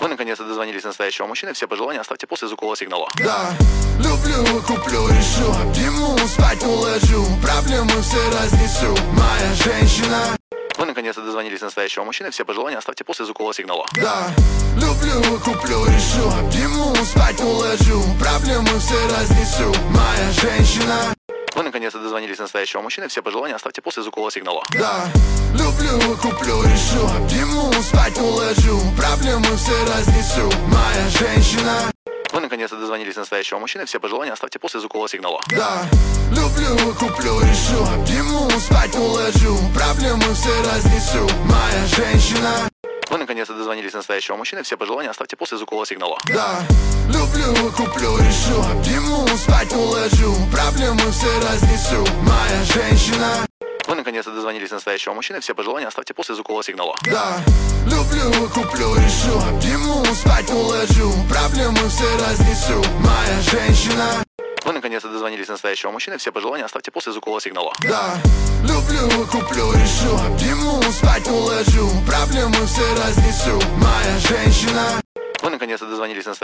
Вы наконец-то дозвонились до настоящего мужчины. Все пожелания оставьте после звукового сигнала. Да, люблю, куплю, решу. Обниму, спать уложу. Проблемы все разнесу. Моя женщина. Вы наконец-то дозвонились до настоящего мужчины. Все пожелания оставьте после звукового сигнала. Да, люблю, куплю, решу. Обниму, спать уложу. Проблемы все разнесу. Моя женщина. Вы наконец-то дозвонились до настоящего мужчины. Все пожелания оставьте после звукового сигнала. Да, люблю, куплю, решу. Обниму, спать уложу. Проблемы все разнесу. Моя женщина. Вы наконец-то дозвонились до настоящего мужчины. Все пожелания оставьте после звукового сигнала. Да, люблю, куплю, решу. Обниму, спать уложу. Проблемы все разнесу. Моя женщина. Вы наконец-то дозвонились до настоящего мужчины. Все пожелания оставьте после звукового сигнала. Да, люблю, куплю, решу. Обниму, спать уложу. Проблемы все разнесу. Моя женщина. Вы наконец-то дозвонились до настоящего мужчины. Все пожелания оставьте после звукового сигнала. Да, люблю, куплю, решу. Обниму, спать уложу. Проблемы все разнесу. Моя женщина. Вы наконец-то дозвонились до настоящего мужчины. Все пожелания оставьте после звукового сигнала. Да, люблю, куплю, решу. Обниму, спать уложу. Проблемы все разнесу. Моя женщина. Вы наконец-то дозвонились до настоящего